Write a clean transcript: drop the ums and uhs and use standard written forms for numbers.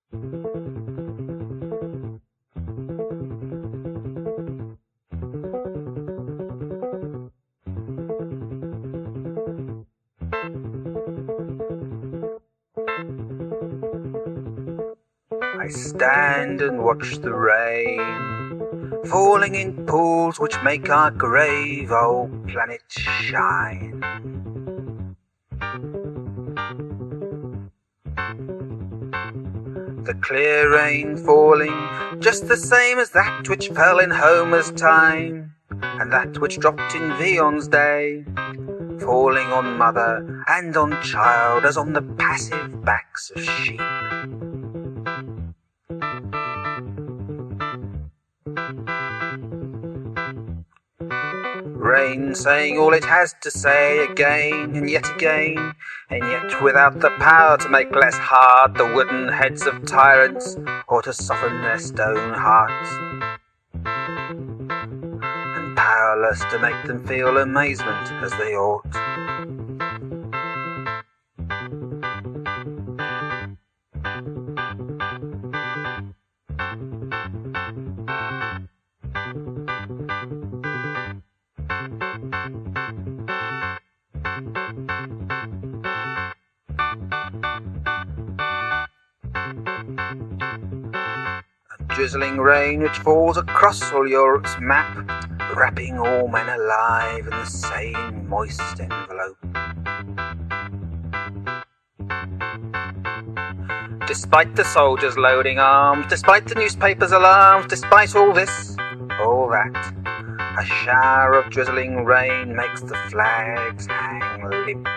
I stand and watch the rain falling in pools which make our grave old planet shine. The clear rain falling just the same as that which fell in Homer's time, and that which dropped in Vion's day, falling on mother and on child as on the passive backs of sheep. Rain saying all it has to say again and yet again, and yet without the power to make less hard the wooden heads of tyrants, or to soften their stone hearts, and powerless to make them feel amazement as they ought. Drizzling rain which falls across all Europe's map, wrapping all men alive in the same moist envelope. Despite the soldiers loading arms, despite the newspapers' alarms, despite all this, all that, a shower of drizzling rain makes the flags hang limp.